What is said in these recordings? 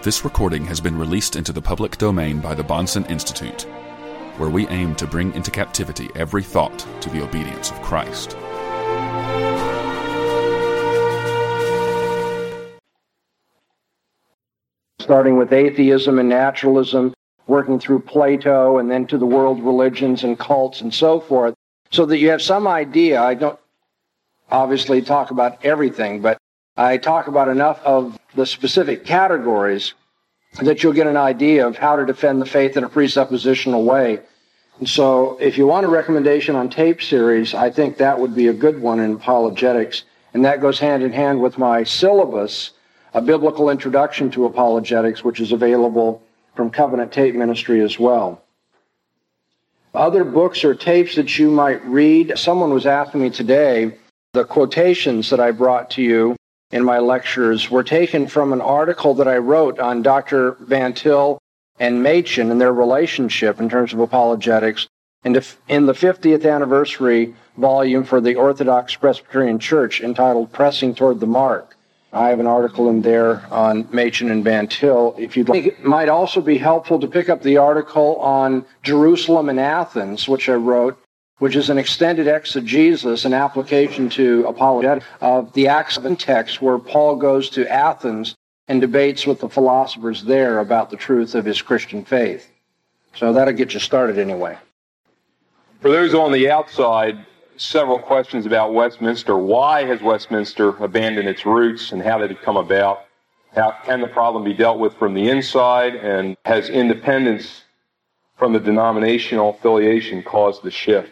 This recording has been released into the public domain by the Bahnsen Institute, where we aim to bring into captivity every thought to the obedience of Christ. Starting with atheism and naturalism, working through Plato, and then to the world religions and cults and so forth, so that you have some idea. I don't obviously talk about everything, but I talk about enough of the specific categories that you'll get an idea of how to defend the faith in a presuppositional way. And so if you want a recommendation on tape series, I think that would be a good one in apologetics. And that goes hand in hand with my syllabus, A Biblical Introduction to Apologetics, which is available from Covenant Tape Ministry as well. Other books or tapes that you might read. Someone was asking me today, the quotations that I brought to you in my lectures were taken from an article that I wrote on Dr. Van Til and Machen and their relationship in terms of apologetics in the 50th anniversary volume for the Orthodox Presbyterian Church entitled Pressing Toward the Mark. I have an article in there on Machen and Van Til. If you'd like, it might also be helpful to pick up the article on Jerusalem and Athens, which I wrote, which is an extended exegesis, an application to apologetics of the Acts text where Paul goes to Athens and debates with the philosophers there about the truth of his Christian faith. So that'll get you started anyway. For those on the outside, several questions about Westminster. Why has Westminster abandoned its roots and how did it come about? How can the problem be dealt with from the inside? And has independence from the denominational affiliation caused the shift?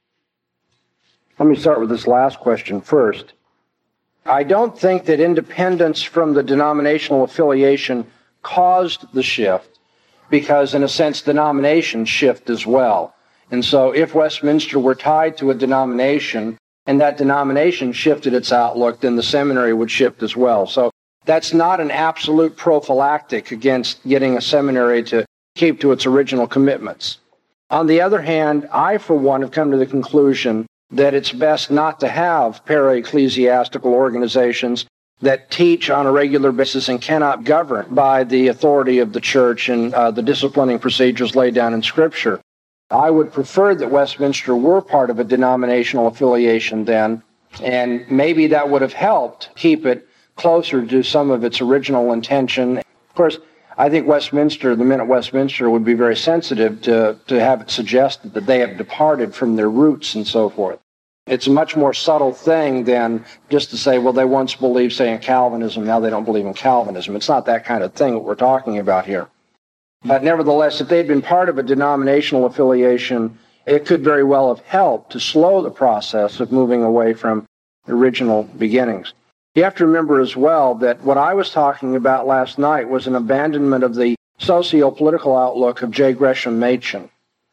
Let me start with this last question first. I don't think that independence from the denominational affiliation caused the shift, because in a sense denominations shift as well. And so if Westminster were tied to a denomination and that denomination shifted its outlook, then the seminary would shift as well. So that's not an absolute prophylactic against getting a seminary to keep to its original commitments. On the other hand, I, for one, have come to the conclusion that it's best not to have para-ecclesiastical organizations that teach on a regular basis and cannot govern by the authority of the church and the disciplining procedures laid down in Scripture. I would prefer that Westminster were part of a denominational affiliation then, and maybe that would have helped keep it closer to some of its original intention. Of course, I think Westminster, the Minute Westminster, would be very sensitive to have it suggested that they have departed from their roots and so forth. It's a much more subtle thing than just to say, well, they once believed, say, in Calvinism, now they don't believe in Calvinism. It's not that kind of thing that we're talking about here. But nevertheless, if they'd been part of a denominational affiliation, it could very well have helped to slow the process of moving away from original beginnings. You have to remember as well that what I was talking about last night was an abandonment of the socio-political outlook of J. Gresham Machen.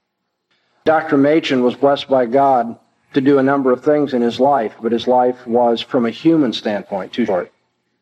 Dr. Machen was blessed by God to do a number of things in his life, but his life was, from a human standpoint, too short.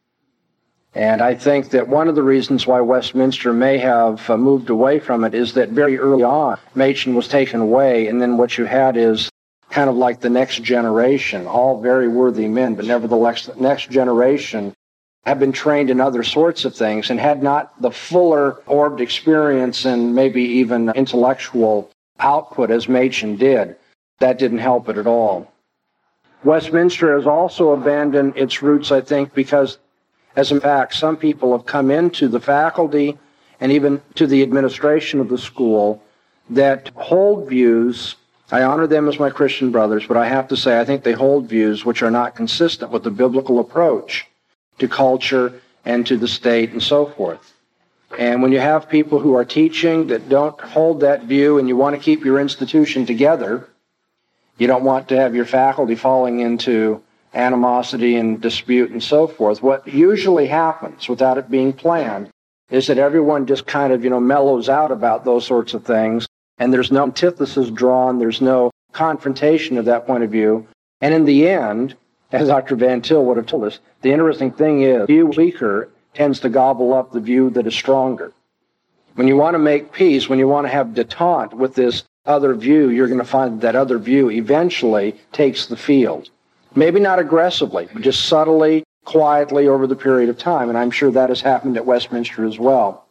And I think that one of the reasons why Westminster may have moved away from it is that very early on, Machen was taken away, and then what you had is kind of like the next generation, all very worthy men, but nevertheless, the next generation have been trained in other sorts of things and had not the fuller orbed experience and maybe even intellectual output as Machen did. That didn't help it at all. Westminster has also abandoned its roots, I think, because, as in fact, some people have come into the faculty and even to the administration of the school that hold views. I honor them as my Christian brothers, but I have to say I think they hold views which are not consistent with the biblical approach to culture and to the state and so forth. And when you have people who are teaching that don't hold that view and you want to keep your institution together, you don't want to have your faculty falling into animosity and dispute and so forth. What usually happens without it being planned is that everyone just kind of, mellows out about those sorts of things, and there's no antithesis drawn, there's no confrontation of that point of view. And in the end, as Dr. Van Til would have told us, the interesting thing is the view weaker tends to gobble up the view that is stronger. When you want to make peace, when you want to have detente with this other view, you're going to find that other view eventually takes the field. Maybe not aggressively, but just subtly, quietly over the period of time, and I'm sure that has happened at Westminster as well.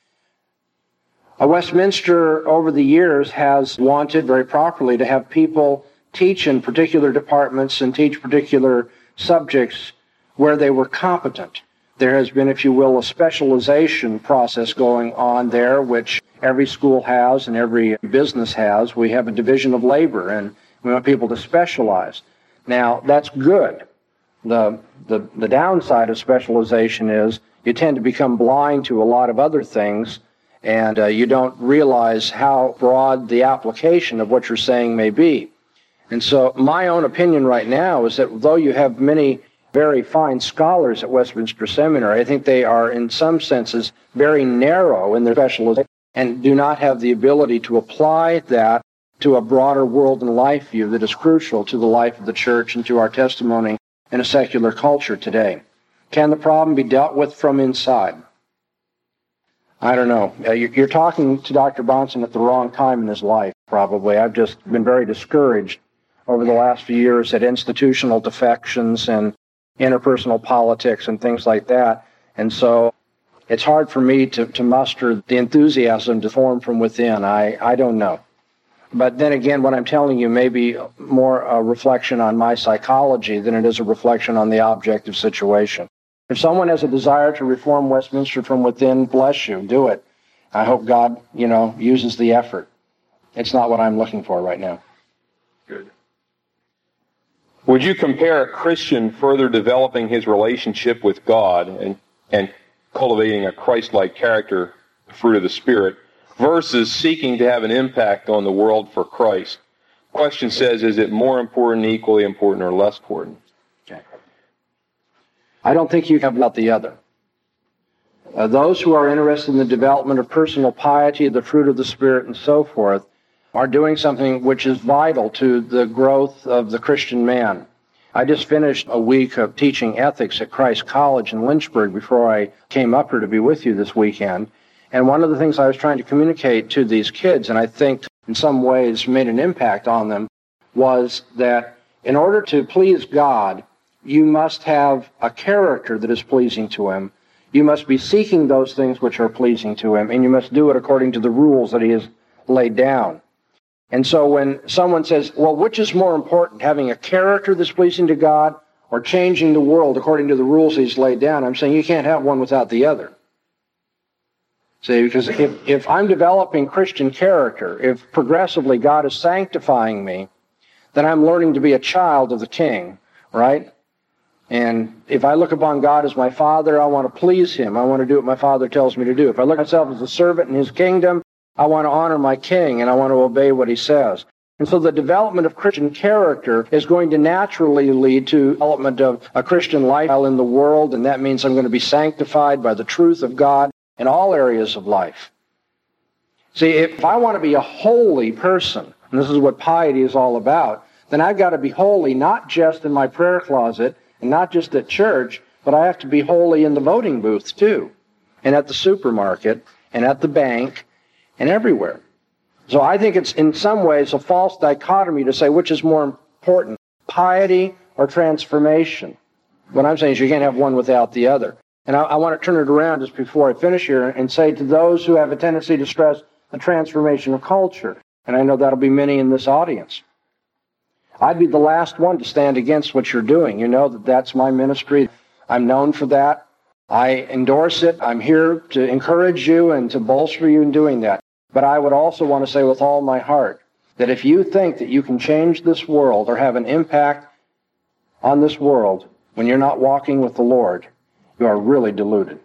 Westminster, over the years, has wanted very properly to have people teach in particular departments and teach particular subjects where they were competent. There has been, if you will, a specialization process going on there, which every school has and every business has. We have a division of labor, and we want people to specialize. Now, that's good. The downside of specialization is you tend to become blind to a lot of other things, and you don't realize how broad the application of what you're saying may be. And so my own opinion right now is that though you have many very fine scholars at Westminster Seminary, I think they are in some senses very narrow in their specialization and do not have the ability to apply that to a broader world and life view that is crucial to the life of the church and to our testimony in a secular culture today. Can the problem be dealt with from inside? I don't know. You're talking to Dr. Bahnsen at the wrong time in his life, probably. I've just been very discouraged over the last few years at institutional defections and interpersonal politics and things like that. And so it's hard for me to muster the enthusiasm to form from within. I don't know. But then again, what I'm telling you may be more a reflection on my psychology than it is a reflection on the objective situation. If someone has a desire to reform Westminster from within, bless you, do it. I hope God, uses the effort. It's not what I'm looking for right now. Good. Would you compare a Christian further developing his relationship with God and cultivating a Christ-like character, the fruit of the Spirit, versus seeking to have an impact on the world for Christ? The question says, is it more important, equally important, or less important? Okay. I don't think you have about the other. Those who are interested in the development of personal piety, the fruit of the Spirit, and so forth, are doing something which is vital to the growth of the Christian man. I just finished a week of teaching ethics at Christ College in Lynchburg before I came up here to be with you this weekend. And one of the things I was trying to communicate to these kids, and I think in some ways made an impact on them, was that in order to please God, you must have a character that is pleasing to Him. You must be seeking those things which are pleasing to Him, and you must do it according to the rules that He has laid down. And so when someone says, well, which is more important, having a character that's pleasing to God or changing the world according to the rules He's laid down, I'm saying you can't have one without the other. See, because if I'm developing Christian character, if progressively God is sanctifying me, then I'm learning to be a child of the King, right? And if I look upon God as my Father, I want to please Him. I want to do what my Father tells me to do. If I look at myself as a servant in His kingdom, I want to honor my King and I want to obey what He says. And so the development of Christian character is going to naturally lead to development of a Christian lifestyle in the world, and that means I'm going to be sanctified by the truth of God in all areas of life. See, if I want to be a holy person, and this is what piety is all about, then I've got to be holy not just in my prayer closet and not just at church, but I have to be holy in the voting booth too, and at the supermarket, and at the bank, and everywhere. So I think it's in some ways a false dichotomy to say which is more important, piety or transformation. What I'm saying is you can't have one without the other. And I want to turn it around just before I finish here and say to those who have a tendency to stress the transformation of culture, and I know that'll be many in this audience, I'd be the last one to stand against what you're doing. You know that that's my ministry. I'm known for that. I endorse it. I'm here to encourage you and to bolster you in doing that. But I would also want to say with all my heart that if you think that you can change this world or have an impact on this world when you're not walking with the Lord, you are really deluded.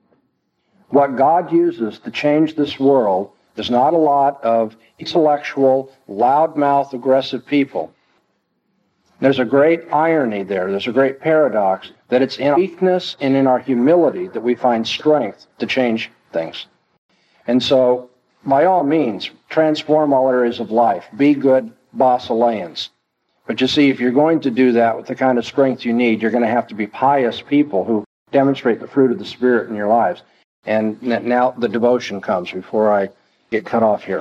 What God uses to change this world is not a lot of intellectual, loudmouth, aggressive people. There's a great irony there. There's a great paradox that it's in our weakness and in our humility that we find strength to change things. And so, by all means, transform all areas of life. Be good Basileans. But you see, if you're going to do that with the kind of strength you need, you're going to have to be pious people who demonstrate the fruit of the Spirit in your lives. And now the devotion comes before I get cut off here.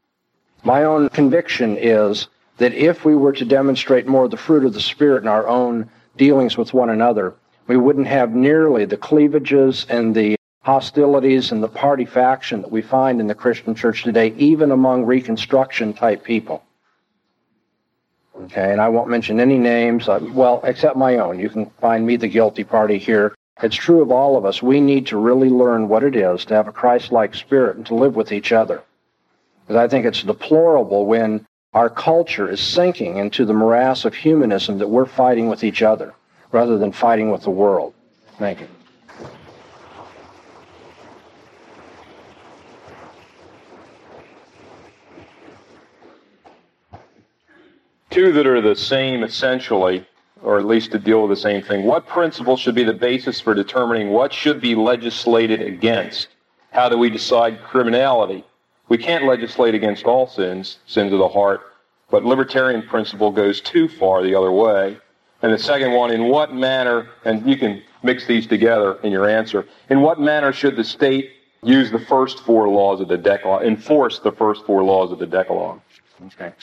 My own conviction is that if we were to demonstrate more of the fruit of the Spirit in our own dealings with one another, we wouldn't have nearly the cleavages and the hostilities and the party faction that we find in the Christian church today, even among Reconstruction-type people. Okay, and I won't mention any names, well, except my own. You can find me the guilty party here. It's true of all of us. We need to really learn what it is to have a Christ-like spirit and to live with each other. Because I think it's deplorable when our culture is sinking into the morass of humanism that we're fighting with each other rather than fighting with the world. Thank you. Two that are the same essentially, or at least to deal with the same thing. What principle should be the basis for determining what should be legislated against? How do we decide criminality? We can't legislate against all sins of the heart, but libertarian principle goes too far the other way. And the second one, in what manner, and you can mix these together in your answer, in what manner should the state use the first four laws of the Decalogue, enforce the first four laws of the Decalogue? Okay.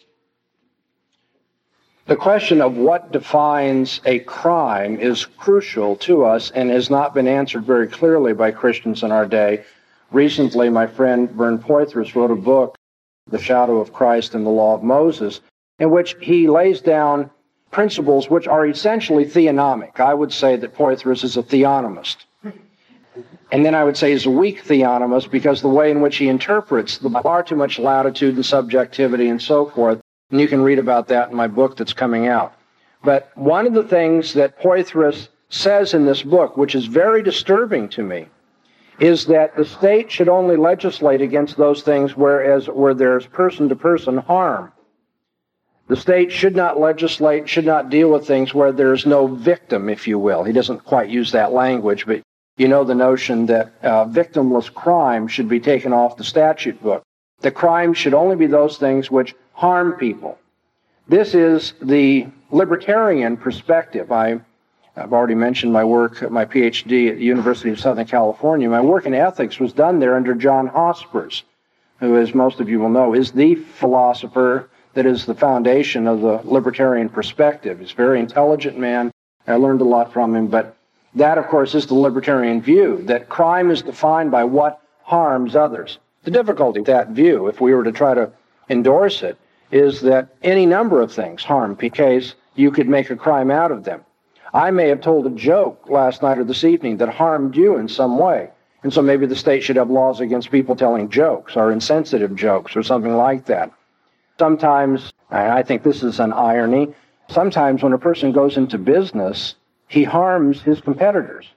The question of what defines a crime is crucial to us and has not been answered very clearly by Christians in our day. Recently, my friend Vern Poythress wrote a book, The Shadow of Christ and the Law of Moses, in which he lays down principles which are essentially theonomic. I would say that Poythress is a theonomist. And then I would say he's a weak theonomist because the way in which he interprets the far too much latitude and subjectivity and so forth. And you can read about that in my book that's coming out. But one of the things that Poythress says in this book, which is very disturbing to me, is that the state should only legislate against those things where there's person-to-person harm. The state should not legislate, should not deal with things where there's no victim, if you will. He doesn't quite use that language, but you know the notion that victimless crime should be taken off the statute book. The crime should only be those things which harm people. This is the libertarian perspective. I've already mentioned my work, my PhD at the University of Southern California. My work in ethics was done there under John Hospers, who, as most of you will know, is the philosopher that is the foundation of the libertarian perspective. He's a very intelligent man. I learned a lot from him, but that, of course, is the libertarian view, that crime is defined by what harms others. The difficulty with that view, if we were to try to endorse it, is that any number of things harm people. In case you could make a crime out of them. I may have told a joke last night or this evening that harmed you in some way, and so maybe the state should have laws against people telling jokes or insensitive jokes or something like that. Sometimes, and I think this is an irony, sometimes when a person goes into business, he harms his competitors.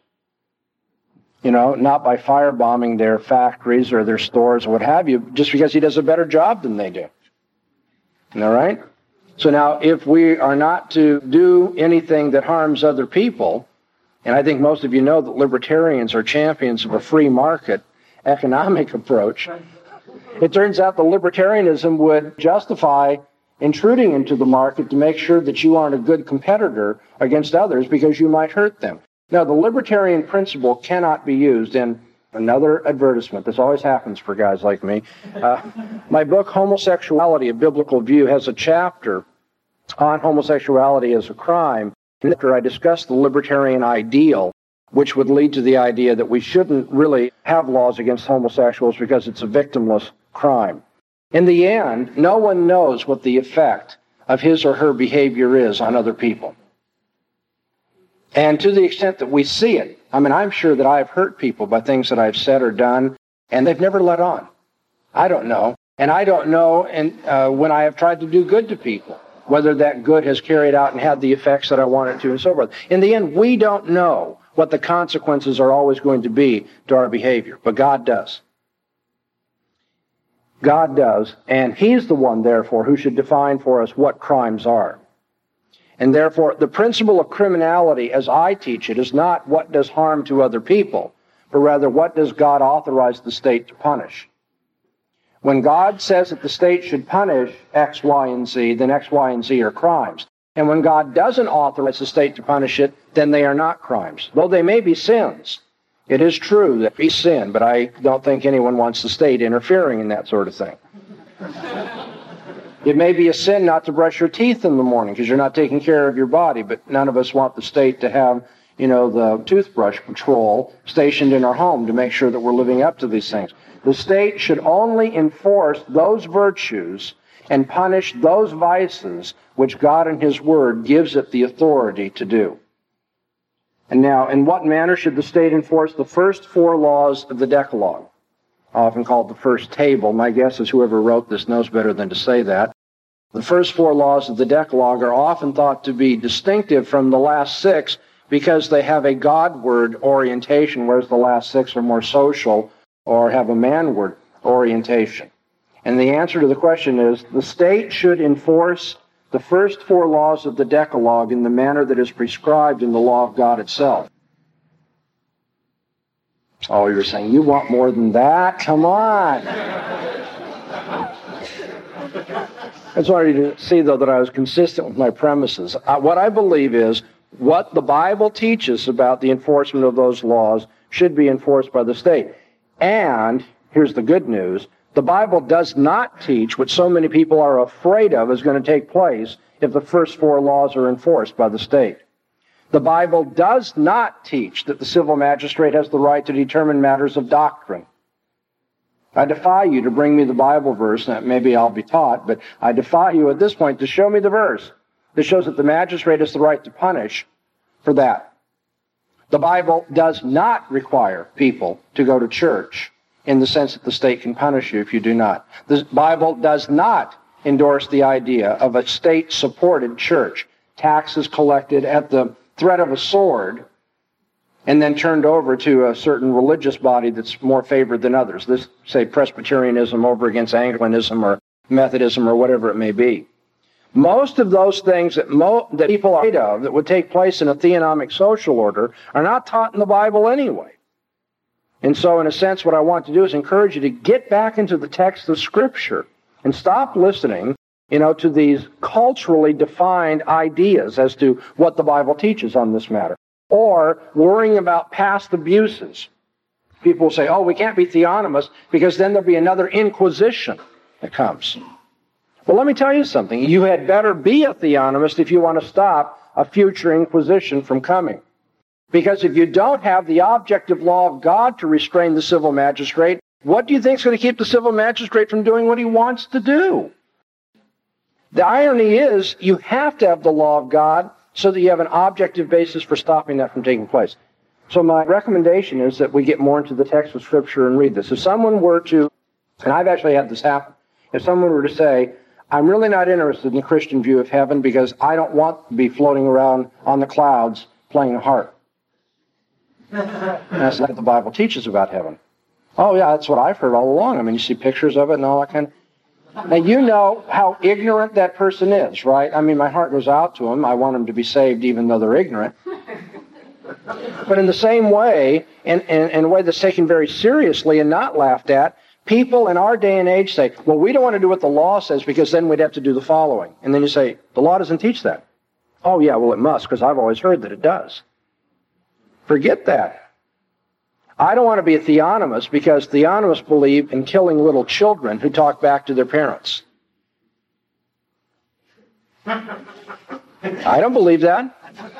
You know, not by firebombing their factories or their stores or what have you, just because he does a better job than they do. All right? So now, if we are not to do anything that harms other people, and I think most of you know that libertarians are champions of a free market economic approach, it turns out that libertarianism would justify intruding into the market to make sure that you aren't a good competitor against others because you might hurt them. Now, the libertarian principle cannot be used in another advertisement. This always happens for guys like me. My book, Homosexuality, A Biblical View, has a chapter on homosexuality as a crime. And after I discuss the libertarian ideal, which would lead to the idea that we shouldn't really have laws against homosexuals because it's a victimless crime. In the end, no one knows what the effect of his or her behavior is on other people. And to the extent that we see it, I mean, I'm sure that I've hurt people by things that I've said or done, and they've never let on. I don't know. And I don't know when I have tried to do good to people, whether that good has carried out and had the effects that I want it to and so forth. In the end, we don't know what the consequences are always going to be to our behavior, but God does. God does, and He's the one, therefore, who should define for us what crimes are. And therefore, the principle of criminality, as I teach it, is not what does harm to other people, but rather what does God authorize the state to punish. When God says that the state should punish X, Y, and Z, then X, Y, and Z are crimes. And when God doesn't authorize the state to punish it, then they are not crimes, though they may be sins. It is true that we sin, but I don't think anyone wants the state interfering in that sort of thing. It may be a sin not to brush your teeth in the morning because you're not taking care of your body, but none of us want the state to have the toothbrush patrol stationed in our home to make sure that we're living up to these things. The state should only enforce those virtues and punish those vices which God in His Word gives it the authority to do. And now, in what manner should the state enforce the first 4 laws of the Decalogue? Often called the first table. My guess is whoever wrote this knows better than to say that. The first 4 laws of the Decalogue are often thought to be distinctive from the last 6 because they have a Godward orientation, whereas the last 6 are more social or have a manward orientation. And the answer to the question is, the state should enforce the first 4 laws of the Decalogue in the manner that is prescribed in the law of God itself. Oh, you're saying, you want more than that? Come on. I just wanted you to see, though, that I was consistent with my premises. What I believe is what the Bible teaches about the enforcement of those laws should be enforced by the state. And, here's the good news, the Bible does not teach what so many people are afraid of is going to take place if the first 4 laws are enforced by the state. The Bible does not teach that the civil magistrate has the right to determine matters of doctrine. I defy you to bring me the Bible verse, and maybe I'll be taught, but I defy you at this point to show me the verse that shows that the magistrate has the right to punish for that. The Bible does not require people to go to church in the sense that the state can punish you if you do not. The Bible does not endorse the idea of a state-supported church, taxes collected at the threat of a sword, and then turned over to a certain religious body that's more favored than others. This, say, Presbyterianism over against Anglicanism or Methodism or whatever it may be. Most of those things that people are afraid of that would take place in a theonomic social order are not taught in the Bible anyway. And so, in a sense, what I want to do is encourage you to get back into the text of Scripture and stop listening, to these culturally defined ideas as to what the Bible teaches on this matter, or worrying about past abuses. People will say, oh, we can't be theonomous because then there'll be another inquisition that comes. Well, let me tell you something. You had better be a theonomist if you want to stop a future inquisition from coming. Because if you don't have the objective law of God to restrain the civil magistrate, what do you think is going to keep the civil magistrate from doing what he wants to do? The irony is, you have to have the law of God so that you have an objective basis for stopping that from taking place. So my recommendation is that we get more into the text of Scripture and read this. If someone were to, and I've actually had this happen, if someone were to say, I'm really not interested in the Christian view of heaven because I don't want to be floating around on the clouds playing a harp. That's not what the Bible teaches about heaven. Oh yeah, that's what I've heard all along. I mean, you see pictures of it and all that kind of... Now, you know how ignorant that person is, right? I mean, my heart goes out to them. I want them to be saved even though they're ignorant. But in the same way, in a way that's taken very seriously and not laughed at, people in our day and age say, well, we don't want to do what the law says because then we'd have to do the following. And then you say, the law doesn't teach that. Oh, yeah, well, it must because I've always heard that it does. Forget that. I don't want to be a theonomist because theonomists believe in killing little children who talk back to their parents. I don't believe that.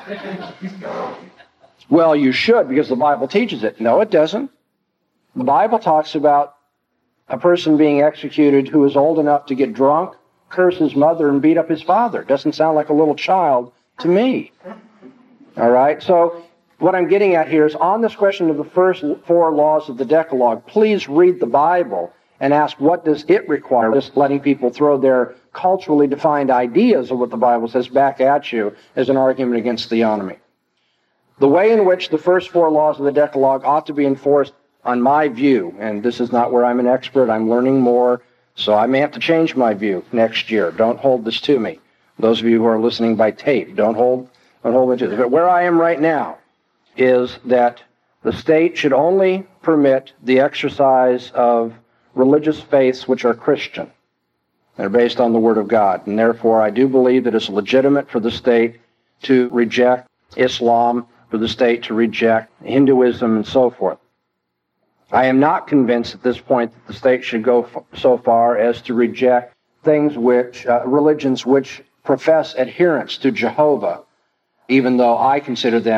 Well, you should because the Bible teaches it. No, it doesn't. The Bible talks about a person being executed who is old enough to get drunk, curse his mother, and beat up his father. Doesn't sound like a little child to me. All right? So what I'm getting at here is on this question of the first 4 laws of the Decalogue, please read the Bible and ask what does it require. Just letting people throw their culturally defined ideas of what the Bible says back at you as an argument against theonomy. The way in which the first 4 laws of the Decalogue ought to be enforced, on my view, and this is not where I'm an expert, I'm learning more, so I may have to change my view next year. Don't hold this to me. Those of you who are listening by tape, don't hold me to this. But where I am right now is that the state should only permit the exercise of religious faiths which are Christian. They're based on the Word of God. And therefore, I do believe that it's legitimate for the state to reject Islam, for the state to reject Hinduism, and so forth. I am not convinced at this point that the state should go so far as to reject things which, religions which profess adherence to Jehovah, even though I consider them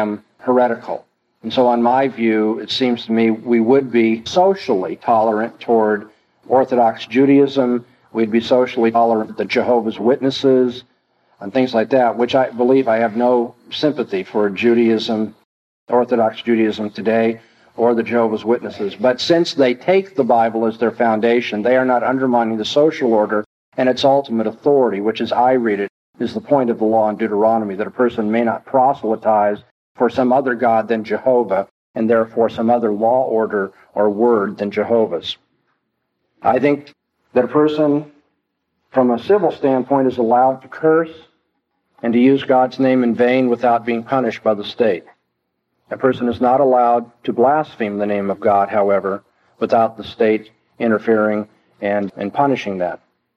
heretical. And so on my view, it seems to me we would be socially tolerant toward Orthodox Judaism. We'd be socially tolerant of the Jehovah's Witnesses and things like that, which I believe I have no sympathy for Judaism, Orthodox Judaism today, or the Jehovah's Witnesses. But since they take the Bible as their foundation, they are not undermining the social order and its ultimate authority, which, as I read it, is the point of the law in Deuteronomy, that a person may not proselytize for some other God than Jehovah, and therefore some other law order or word than Jehovah's. I think that a person, from a civil standpoint, is allowed to curse and to use God's name in vain without being punished by the state. A person is not allowed to blaspheme the name of God, however, without the state interfering and punishing that.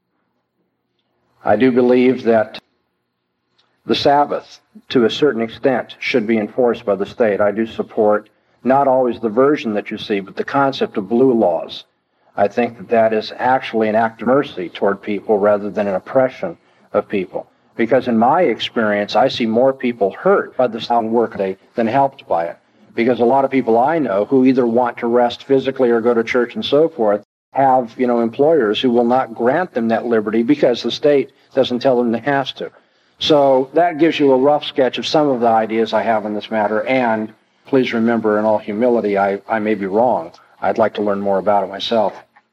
I do believe that the Sabbath, to a certain extent, should be enforced by the state. I do support not always the version that you see, but the concept of blue laws. I think that that is actually an act of mercy toward people rather than an oppression of people. Because in my experience, I see more people hurt by the sound workday than helped by it. Because a lot of people I know who either want to rest physically or go to church and so forth have, employers who will not grant them that liberty because the state doesn't tell them they have to. So that gives you a rough sketch of some of the ideas I have on this matter. And please remember, in all humility, I may be wrong. I'd like to learn more about it myself.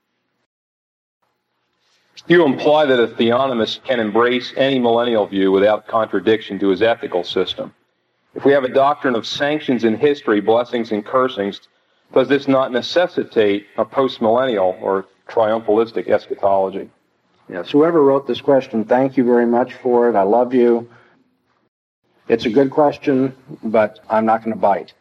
You imply that a theonomist can embrace any millennial view without contradiction to his ethical system. If we have a doctrine of sanctions in history, blessings and cursings, does this not necessitate a postmillennial or triumphalistic eschatology? Yes, whoever wrote this question, thank you very much for it. I love you. It's a good question, but I'm not going to bite.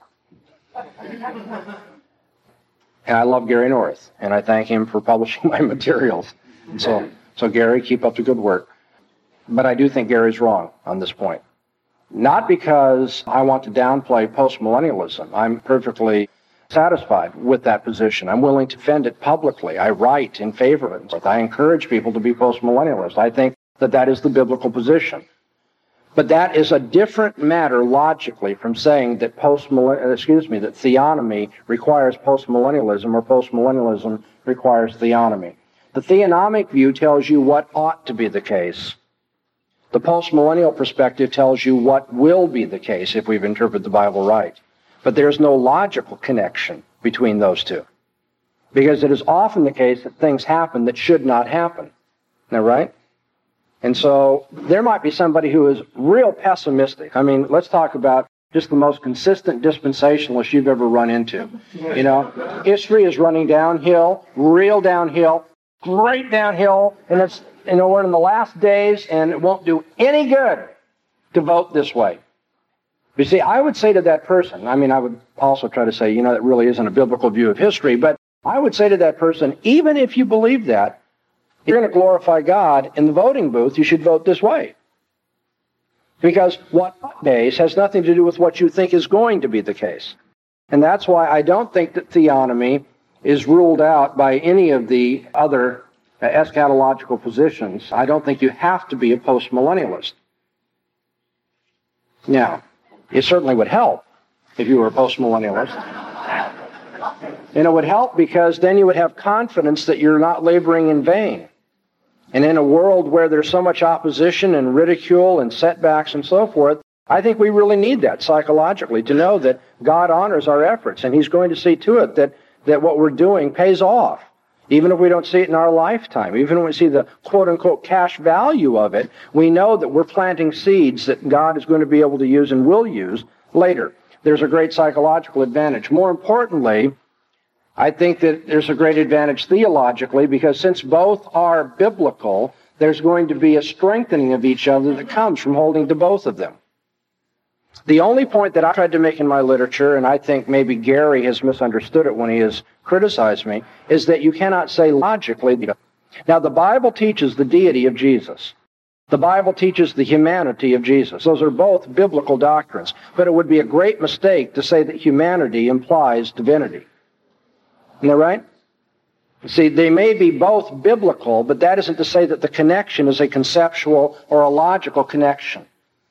And I love Gary North, and I thank him for publishing my materials. And so Gary, keep up the good work. But I do think Gary's wrong on this point. Not because I want to downplay postmillennialism. I'm perfectly satisfied with that position. I'm willing to defend it publicly. I write in favor of it. I encourage people to be postmillennialists. I think that that is the biblical position. But that is a different matter logically from saying that that theonomy requires postmillennialism or postmillennialism requires theonomy. The theonomic view tells you what ought to be the case. The postmillennial perspective tells you what will be the case if we've interpreted the Bible right. But there's no logical connection between those two. Because it is often the case that things happen that should not happen. Isn't that right? And so there might be somebody who is real pessimistic. I mean, let's talk about just the most consistent dispensationalist you've ever run into. History is running downhill, real downhill, great downhill, and it's, we're in the last days, and it won't do any good to vote this way. You see, I would say to that person, I would also try to say, that really isn't a biblical view of history, but I would say to that person, even if you believe that, if you're going to glorify God in the voting booth, you should vote this way. Because what days has nothing to do with what you think is going to be the case. And that's why I don't think that theonomy is ruled out by any of the other eschatological positions. I don't think you have to be a postmillennialist. Now, it certainly would help if you were a postmillennialist. And it would help because then you would have confidence that you're not laboring in vain. And in a world where there's so much opposition and ridicule and setbacks and so forth, I think we really need that psychologically to know that God honors our efforts, and He's going to see to it that what we're doing pays off. Even if we don't see it in our lifetime, even when we see the quote-unquote cash value of it, we know that we're planting seeds that God is going to be able to use and will use later. There's a great psychological advantage. More importantly, I think that there's a great advantage theologically because since both are biblical, there's going to be a strengthening of each other that comes from holding to both of them. The only point that I tried to make in my literature, and I think maybe Gary has misunderstood it when he has criticized me, is that you cannot say logically. Now, the Bible teaches the deity of Jesus. The Bible teaches the humanity of Jesus. Those are both biblical doctrines. But it would be a great mistake to say that humanity implies divinity. Isn't that right? See, they may be both biblical, but that isn't to say that the connection is a conceptual or a logical connection.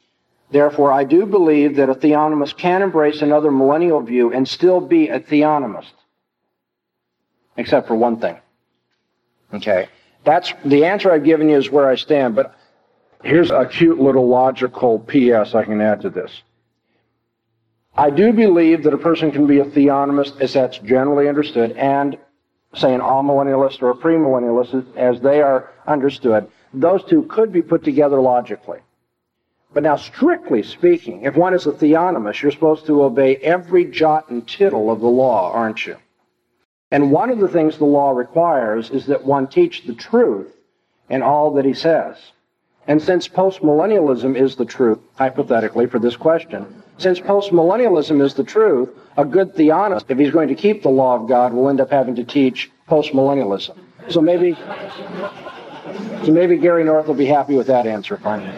Therefore, I do believe that a theonomist can embrace another millennial view and still be a theonomist. Except for one thing. Okay. That's the answer I've given you is where I stand, but here's a cute little logical PS I can add to this. I do believe that a person can be a theonomist, as that's generally understood, and, say, an amillennialist or a premillennialist, as they are understood. Those two could be put together logically. But now, strictly speaking, if one is a theonomist, you're supposed to obey every jot and tittle of the law, aren't you? And one of the things the law requires is that one teach the truth in all that he says. And since postmillennialism is the truth, hypothetically, for this question, since postmillennialism is the truth, a good theonomist, if he's going to keep the law of God, will end up having to teach postmillennialism. So maybe Gary North will be happy with that answer finally.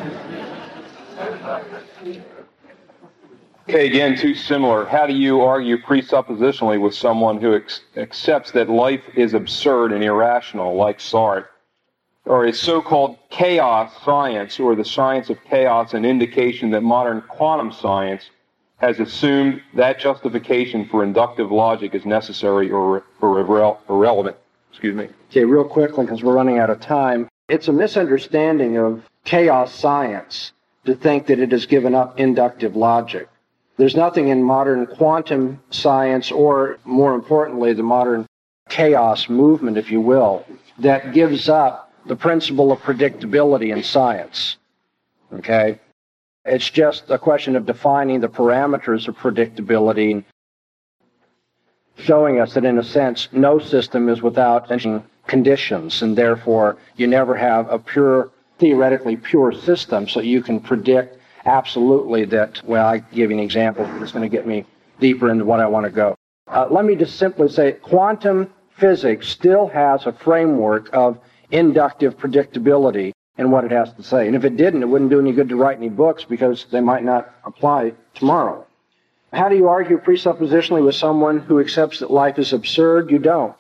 Okay, again, too similar. How do you argue presuppositionally with someone who accepts that life is absurd and irrational, like Sartre? Or is so-called chaos science, or the science of chaos, an indication that modern quantum science has assumed that justification for inductive logic is necessary or irrelevant? Excuse me. Okay, real quickly, because we're running out of time. It's a misunderstanding of chaos science to think that it has given up inductive logic. There's nothing in modern quantum science, or more importantly, the modern chaos movement, if you will, that gives up the principle of predictability in science. Okay? It's just a question of defining the parameters of predictability, showing us that, in a sense, no system is without conditions, and therefore you never have a theoretically pure system, so you can predict absolutely that, well, I give you an example that's going to get me deeper into what I want to go. Let me just simply say quantum physics still has a framework of inductive predictability in what it has to say. And if it didn't, it wouldn't do any good to write any books because they might not apply tomorrow. How do you argue presuppositionally with someone who accepts that life is absurd? You don't.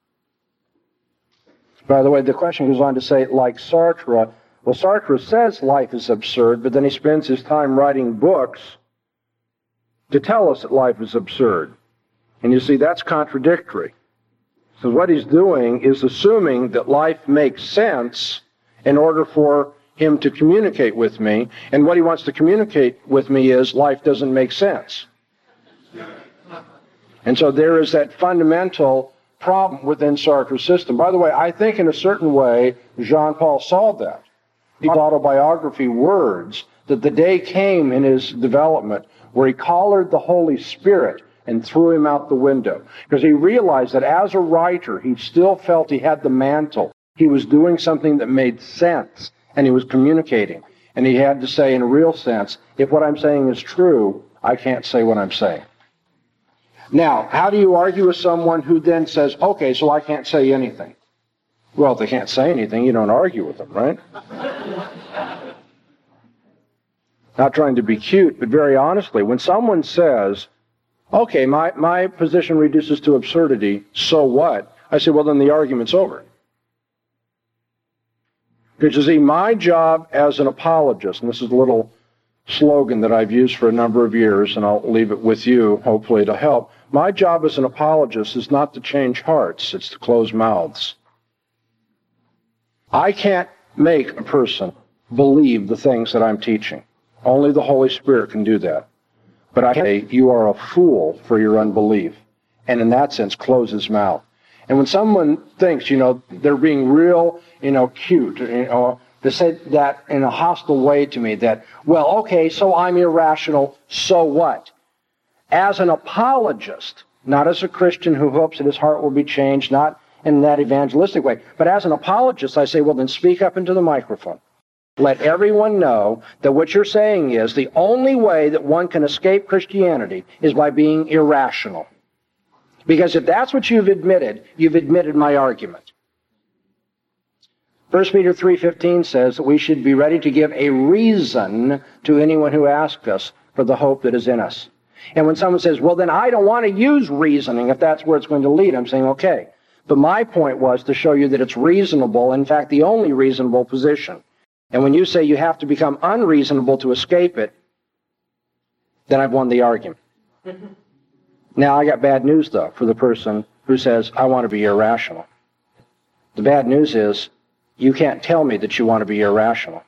By the way, the question goes on to say, like Sartre, well, Sartre says life is absurd, but then he spends his time writing books to tell us that life is absurd. And you see, that's contradictory. So what he's doing is assuming that life makes sense in order for him to communicate with me, and what he wants to communicate with me is life doesn't make sense. And so there is that fundamental problem within Sartre's system. By the way, I think in a certain way, Jean-Paul solved that. His autobiography words that the day came in his development where he collared the Holy Spirit and threw him out the window. Because he realized that as a writer, he still felt he had the mantle. He was doing something that made sense, and he was communicating. And he had to say, in a real sense, if what I'm saying is true, I can't say what I'm saying. Now, how do you argue with someone who then says, okay, so I can't say anything? Well, if they can't say anything, you don't argue with them, right? Not trying to be cute, but very honestly, when someone says, okay, my position reduces to absurdity, so what? I say, well, then the argument's over. Because you see, my job as an apologist, and this is a little slogan that I've used for a number of years, and I'll leave it with you, hopefully to help. My job as an apologist is not to change hearts, it's to close mouths. I can't make a person believe the things that I'm teaching. Only the Holy Spirit can do that. But I say, you are a fool for your unbelief. And in that sense, close his mouth. And when someone thinks, they're being real, cute, to say that in a hostile way to me, that, well, okay, so I'm irrational, so what? As an apologist, not as a Christian who hopes that his heart will be changed, not in that evangelistic way, but as an apologist, I say, well, then speak up into the microphone. Let everyone know that what you're saying is the only way that one can escape Christianity is by being irrational. Because if that's what you've admitted my argument. 1 Peter 3:15 says that we should be ready to give a reason to anyone who asks us for the hope that is in us. And when someone says, well, then I don't want to use reasoning if that's where it's going to lead, I'm saying, okay. But my point was to show you that it's reasonable, in fact, the only reasonable position. And when you say you have to become unreasonable to escape it, then I've won the argument. Now, I got bad news, though, for the person who says, I want to be irrational. The bad news is, you can't tell me that you want to be irrational.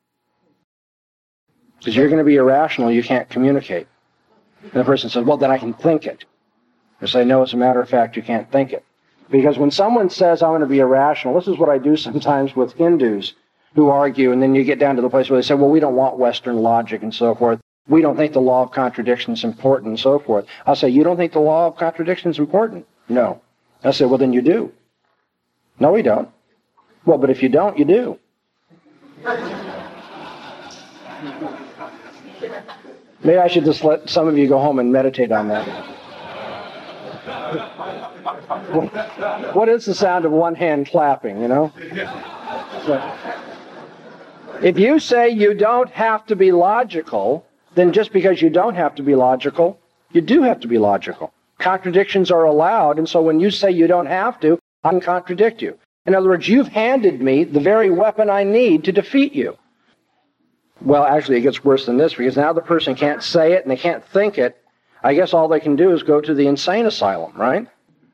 Because you're going to be irrational, you can't communicate. And the person says, well, then I can think it. I say, no, as a matter of fact, you can't think it. Because when someone says, I want to be irrational, this is what I do sometimes with Hindus who argue, and then you get down to the place where they say, well, we don't want Western logic and so forth. We don't think the law of contradiction is important and so forth. I'll say, you don't think the law of contradiction is important? No. I say, well, then you do. No, we don't. Well, but if you don't, you do. Maybe I should just let some of you go home and meditate on that. What is the sound of one hand clapping, you know? If you say you don't have to be logical, then just because you don't have to be logical, you do have to be logical. Contradictions are allowed, and so when you say you don't have to, I can contradict you. In other words, you've handed me the very weapon I need to defeat you. Well, actually, it gets worse than this, because now the person can't say it and they can't think it. I guess all they can do is go to the insane asylum, right?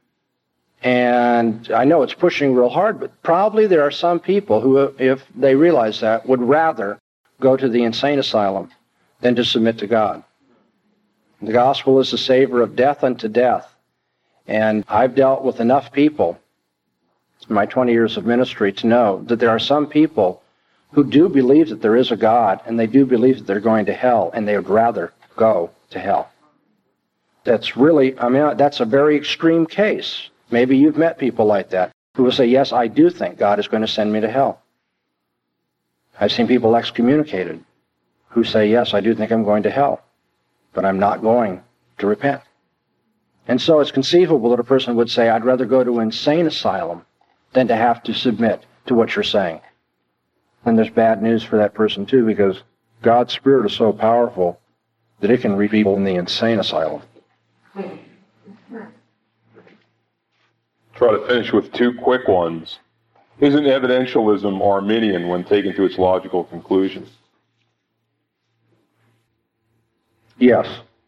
And I know it's pushing real hard, but probably there are some people who, if they realize that, would rather go to the insane asylum than to submit to God. The gospel is the savor of death unto death. And I've dealt with enough people in my 20 years of ministry to know that there are some people who do believe that there is a God, and they do believe that they're going to hell, and they would rather go to hell. That's really, that's a very extreme case. Maybe you've met people like that who will say, yes, I do think God is going to send me to hell. I've seen people excommunicated who say, yes, I do think I'm going to hell, but I'm not going to repent. And so it's conceivable that a person would say, I'd rather go to an insane asylum than to have to submit to what you're saying. And there's bad news for that person too, because God's Spirit is so powerful that it can reach people in the insane asylum. Try to finish with two quick ones. Isn't evidentialism Arminian when taken to its logical conclusion? Yes.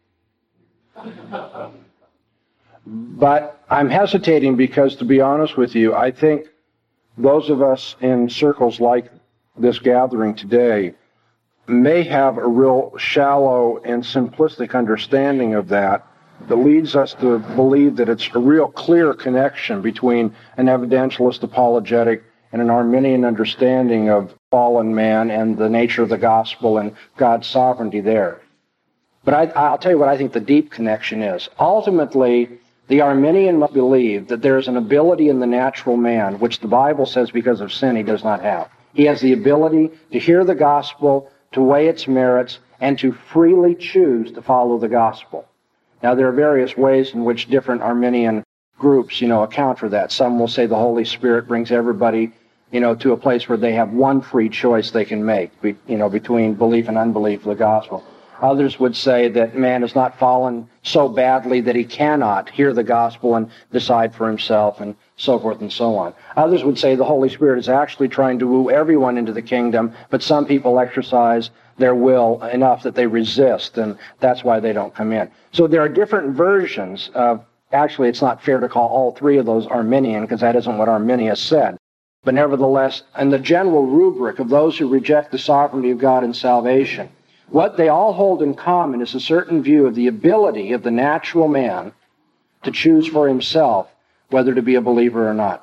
But I'm hesitating because, to be honest with you, I think those of us in circles like this gathering today may have a real shallow and simplistic understanding of that leads us to believe that it's a real clear connection between an evidentialist apologetic and an Arminian understanding of fallen man and the nature of the gospel and God's sovereignty there. But I'll tell you what I think the deep connection is. Ultimately, the Arminian must believe that there is an ability in the natural man, which the Bible says because of sin he does not have. He has the ability to hear the gospel, to weigh its merits, and to freely choose to follow the gospel. Now, there are various ways in which different Arminian groups, account for that. Some will say the Holy Spirit brings everybody, to a place where they have one free choice they can make, between belief and unbelief of the gospel. Others would say that man has not fallen so badly that he cannot hear the gospel and decide for himself, and so forth and so on. Others would say the Holy Spirit is actually trying to woo everyone into the kingdom, but some people exercise their will enough that they resist, and that's why they don't come in. So there are different versions of, actually it's not fair to call all three of those Arminian, because that isn't what Arminius said. But nevertheless, in the general rubric of those who reject the sovereignty of God in salvation, what they all hold in common is a certain view of the ability of the natural man to choose for himself whether to be a believer or not.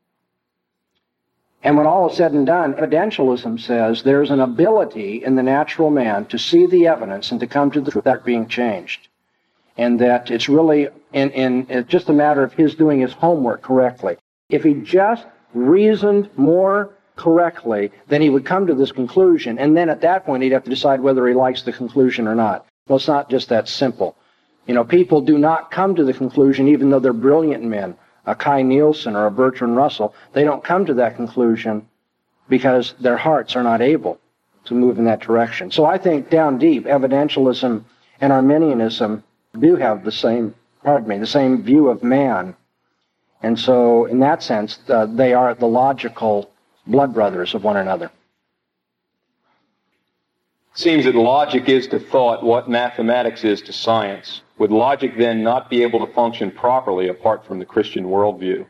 And when all is said and done, evidentialism says there's an ability in the natural man to see the evidence and to come to the truth that being changed. And that it's really it's just a matter of his doing his homework correctly. If he just reasoned more correctly, then he would come to this conclusion, and then at that point he'd have to decide whether he likes the conclusion or not. Well, it's not just that simple. People do not come to the conclusion, even though they're brilliant men, a Kai Nielsen or a Bertrand Russell, they don't come to that conclusion because their hearts are not able to move in that direction. So I think down deep, evidentialism and Arminianism do have the same view of man. And so in that sense, they are the logical blood brothers of one another. seems that logic is to thought what mathematics is to science. Would logic then not be able to function properly apart from the Christian worldview?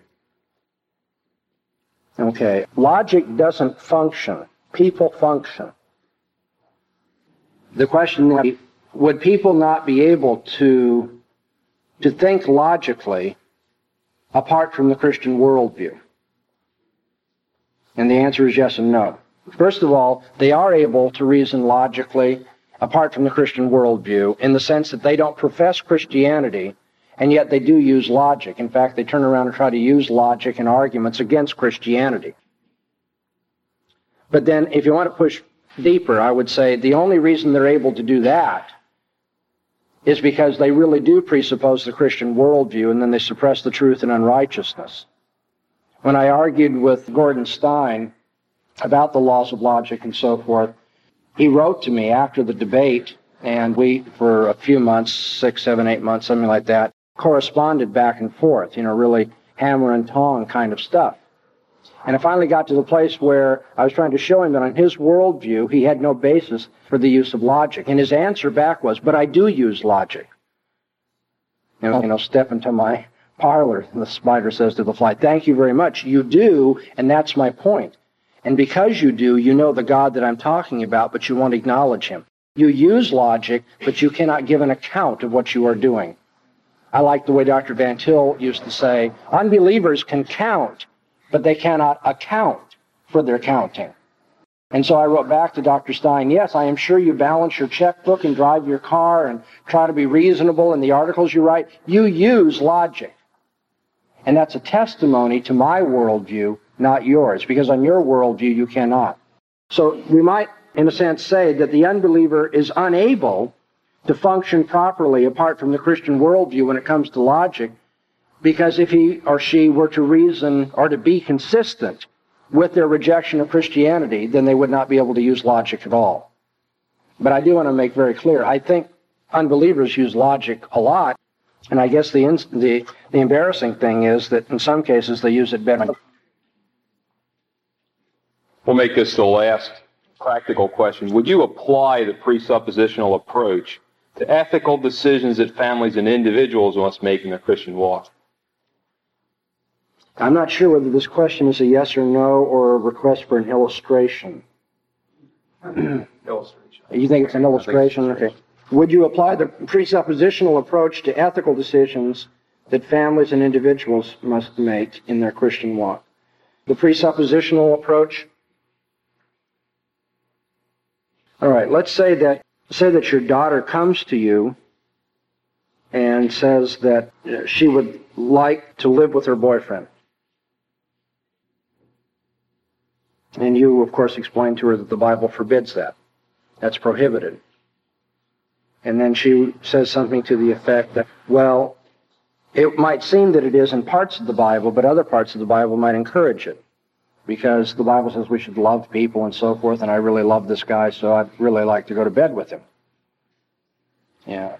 Okay. Logic doesn't function. People function. The question is, would people not be able to think logically apart from the Christian worldview? And the answer is yes and no. First of all, they are able to reason logically apart from the Christian worldview in the sense that they don't profess Christianity, and yet they do use logic. In fact, they turn around and try to use logic in arguments against Christianity. But then, if you want to push deeper, I would say the only reason they're able to do that is because they really do presuppose the Christian worldview, and then they suppress the truth in unrighteousness. When I argued with Gordon Stein about the laws of logic and so forth, he wrote to me after the debate, and we, for a few months, 6, 7, 8 months, something like that, corresponded back and forth, really hammer and tong kind of stuff. And I finally got to the place where I was trying to show him that on his worldview, he had no basis for the use of logic. And his answer back was, but I do use logic. Step into my parlor, and the spider says to the fly, thank you very much. You do, and that's my point. And because you do, you know the God that I'm talking about, but you won't acknowledge him. You use logic, but you cannot give an account of what you are doing. I like the way Dr. Van Til used to say, unbelievers can count, but they cannot account for their counting. And so I wrote back to Dr. Stein, yes, I am sure you balance your checkbook and drive your car and try to be reasonable in the articles you write. You use logic. And that's a testimony to my worldview, not yours, because on your worldview you cannot. So we might, in a sense, say that the unbeliever is unable to function properly apart from the Christian worldview when it comes to logic, because if he or she were to reason or to be consistent with their rejection of Christianity, then they would not be able to use logic at all. But I do want to make very clear, I think unbelievers use logic a lot, and I guess the embarrassing thing is that in some cases they use it better. We'll make this the last practical question. Would you apply the presuppositional approach to ethical decisions that families and individuals must make in their Christian walk? I'm not sure whether this question is a yes or no or a request for an illustration. Illustration. You think it's an illustration? Okay. Would you apply the presuppositional approach to ethical decisions that families and individuals must make in their Christian walk? The presuppositional approach? All right, let's say that your daughter comes to you and says that she would like to live with her boyfriend. And you, of course, explain to her that the Bible forbids that. That's prohibited. And then she says something to the effect that, well, it might seem that it is in parts of the Bible, but other parts of the Bible might encourage it. Because the Bible says we should love people and so forth, and I really love this guy, so I'd really like to go to bed with him. Yeah.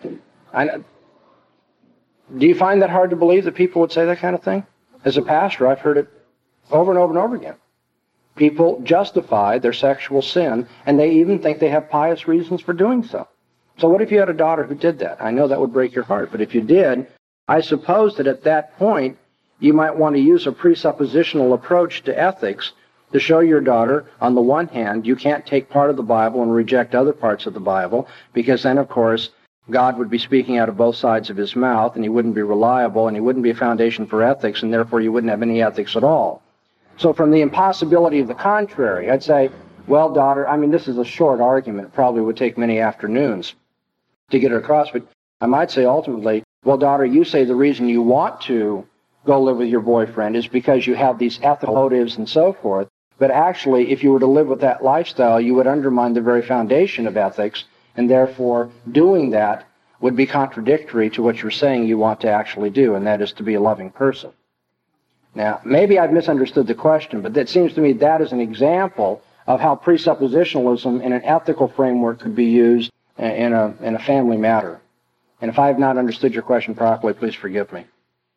Do you find that hard to believe that people would say that kind of thing? As a pastor, I've heard it over and over and over again. People justify their sexual sin, and they even think they have pious reasons for doing so. So what if you had a daughter who did that? I know that would break your heart, but if you did, I suppose that at that point, you might want to use a presuppositional approach to ethics to show your daughter, on the one hand, you can't take part of the Bible and reject other parts of the Bible, because then, of course, God would be speaking out of both sides of his mouth, and he wouldn't be reliable, and he wouldn't be a foundation for ethics, and therefore you wouldn't have any ethics at all. So from the impossibility of the contrary, I'd say, well, daughter, this is a short argument. It probably would take many afternoons to get it across, but I might say ultimately, well, daughter, you say the reason you want to go live with your boyfriend is because you have these ethical motives and so forth, but actually, if you were to live with that lifestyle, you would undermine the very foundation of ethics, and therefore doing that would be contradictory to what you're saying you want to actually do, and that is to be a loving person. Now, maybe I've misunderstood the question, but it seems to me that is an example of how presuppositionalism in an ethical framework could be used in a family matter. And if I have not understood your question properly, please forgive me.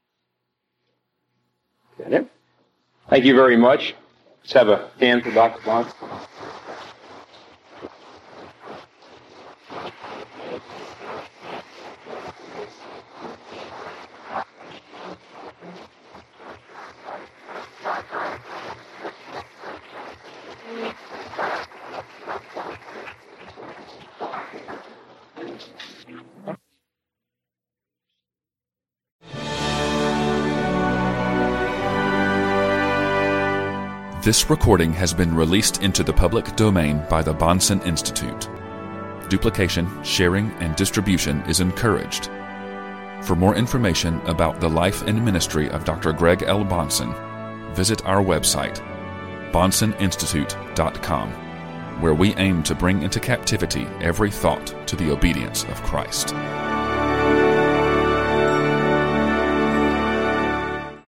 That it? Thank you very much. Let's have a hand for Dr. Bonson. This recording has been released into the public domain by the Bahnsen Institute. Duplication, sharing, and distribution is encouraged. For more information about the life and ministry of Dr. Greg L. Bahnsen, visit our website, BahnsenInstitute.com, where we aim to bring into captivity every thought to the obedience of Christ.